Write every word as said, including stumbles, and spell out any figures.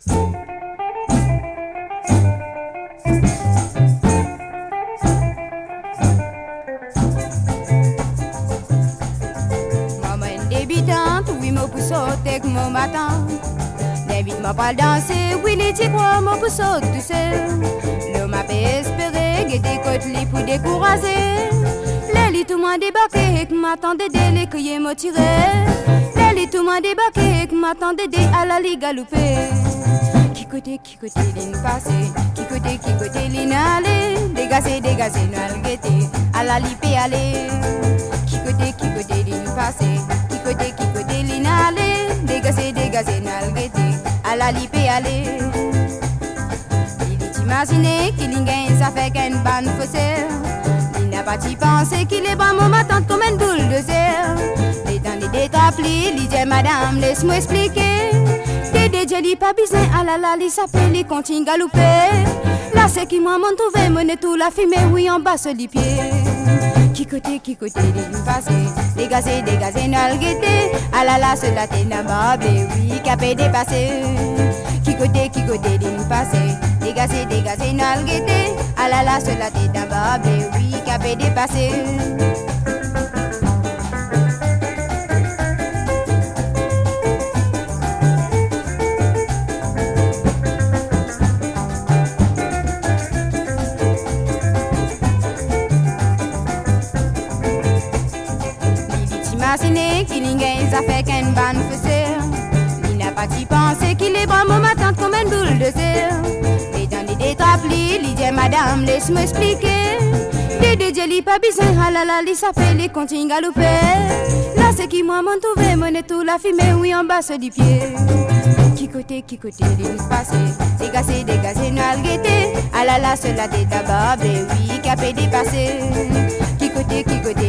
Mon pour sauter que mon matin David m'a pas danser, oui les petits quoi mon pour sauter tout seul. L'homme m'a pas espéré, que des côtes li pour décourager. Les lits tout moins débarqué et que m'attendait des les cueillir me tirer. Les lits tout moins débarqué et que m'attendait des à la ligue galopée. Qui côté, qui côté l'ine passé, qui côté, qui côté l'ine allé. Dégagé, dégagé, nous algueté, à la lipé aller. Qui côté, qui côté l'ine passé. Côté qui côté l'inalé, dégazé, dégazé, nalgueté, à la lipé aller. Il est imaginé qu'il y a ça fait qu'une bonne faussaire. Il n'a pas t'y pensé qu'il est bon, mon matin comme une boule de serre. Les temps des détraplis, il dit madame, laisse-moi expliquer. Dédé, j'ai dit pas besoin, à la la, il s'appelle, il continue galoper. Là, c'est qui m'a m'en trouvé, mener tout la fumée, oui, en bas sur les pieds. Qui côté, qui côté, les passé, dégazé, dégazé, nalgueté, ah la la, cela t'est n'ababé, oui, capé dépassé. Qui côté, qui côté, les passé, dégazé, dégazé, nalgueté, ah la la, cela t'est n'ababé, oui, capé dépassé. Imaginez qu'il y a ça fait qu'une bonne faussaire. Il n'a pas t'y pensé qu'il est bon, mon matin comme une boule de serre. Les dans les détraplis, il dit madame, laisse-moi expliquer. Dédé, j'ai dit pas besoin, ah la la, il s'appelle, il continue galoper. Là, c'est qui moi m'en trouvé, mon tout la fumée, oui, en bas sur les pieds. Qui côté, qui côté, il passé, dégazé, dégazé, nalgueté, ah la la, cela t'est d'abord, oui, capé dépassé. Qui côté, qui côté,